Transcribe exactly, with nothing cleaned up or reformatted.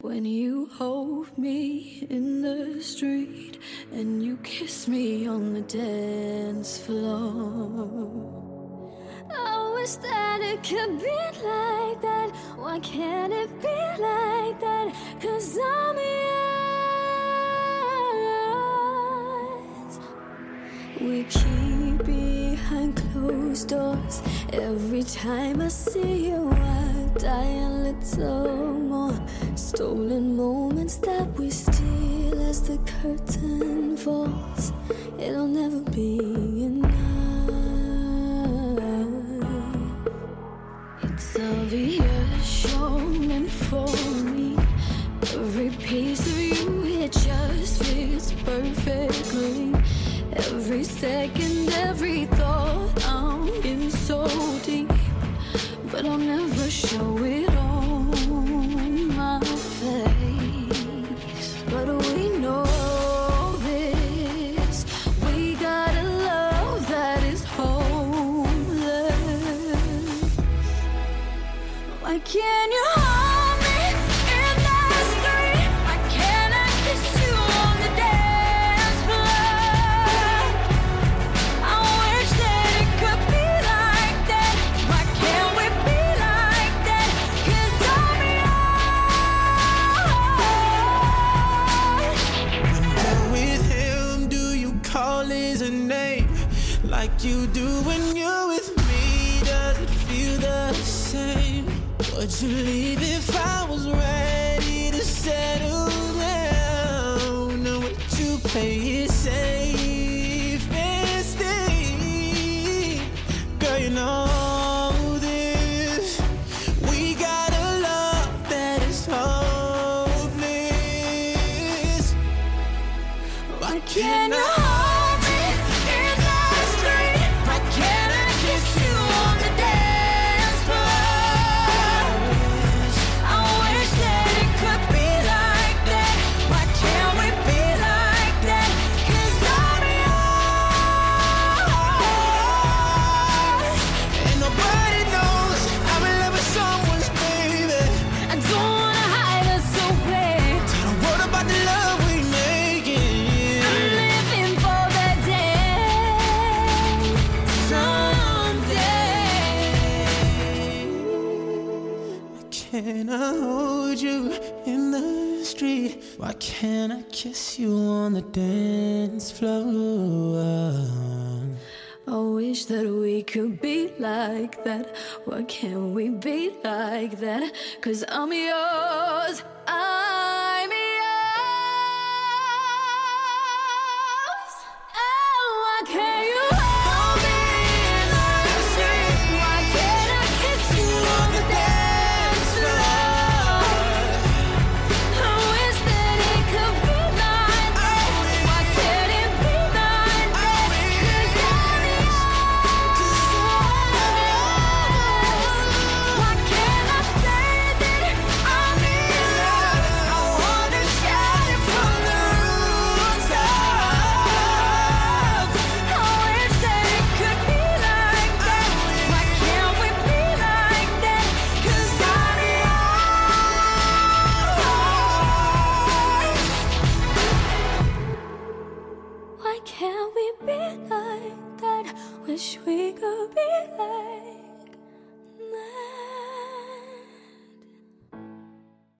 When you hold me in the street and you kiss me on the dance floor. I wish that it could be like that. Why can't it be like that? 'Cause I'm yours. We keep behind closed doors. Every time I see you, I die a little more. Stolen moments that we steal as the curtain falls. It'll never be enough. It's obvious you're meant for me. Every piece of you, it just fits perfectly. Every second, every thought, I'm in so deep. But I'll never show it on my face. But we know this. We got a love that is hopeless. Why can't you hold me in the street? Why can't I kiss you on the dance floor? I wish that it could be like that. Why can't we be like that? 'Cause I'm yours. When you're with him, do you call his name like you do when you're with me? Does it feel the same? Would you leave if I was ready to settle down? Or would you play it safe and stay? Girl, you know this. We got a love that is hopeless. Why can't I hold me in the street? Why can't I kiss you on the dance floor? I wish that it could be like that. Why can't we be like that? 'Cause I'm yours. And nobody knows I'm in love with someone's baby. I don't wanna hide us so bad. Don't worry about the love we making. I'm living for that day someday. Why can't I hold you in the street? Why can't I kiss you on the dance floor? I wish that we could be like that. Why can't we be like that? 'Cause I'm yours. I'm